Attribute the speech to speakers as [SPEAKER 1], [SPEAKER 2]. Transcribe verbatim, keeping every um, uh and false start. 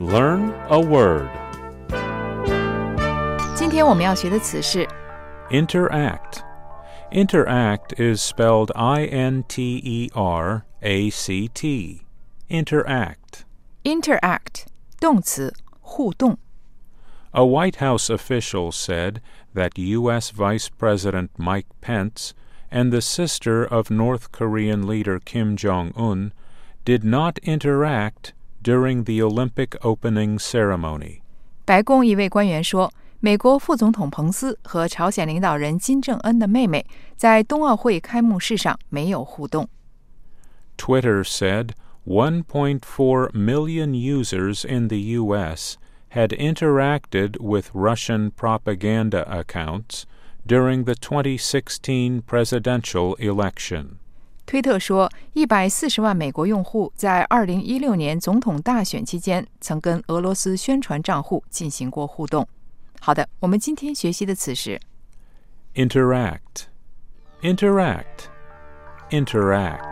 [SPEAKER 1] Learn a word.
[SPEAKER 2] 今天我们要学的词是
[SPEAKER 1] Interact. Interact is spelled I N T E R A C T. Interact.
[SPEAKER 2] interact 动词互动。
[SPEAKER 1] A White House official said that U S Vice President Mike Pence and the sister of North Korean leader Kim Jong-un did not interact during the Olympic opening ceremony.
[SPEAKER 2] 白宫一位官员说，美国副总统彭斯和朝鲜领导人金正恩的妹妹在冬奥会开幕式上没有互动。
[SPEAKER 1] Twitter said one point four million users in the U S had interacted with Russian propaganda accounts during the twenty sixteen presidential election.
[SPEAKER 2] 推特说，一百四十万美国用户在二零一六年总统大选期间曾跟俄罗斯宣传账户进行过互动。好的，我们今天学习的词是
[SPEAKER 1] Interact. Interact. Interact.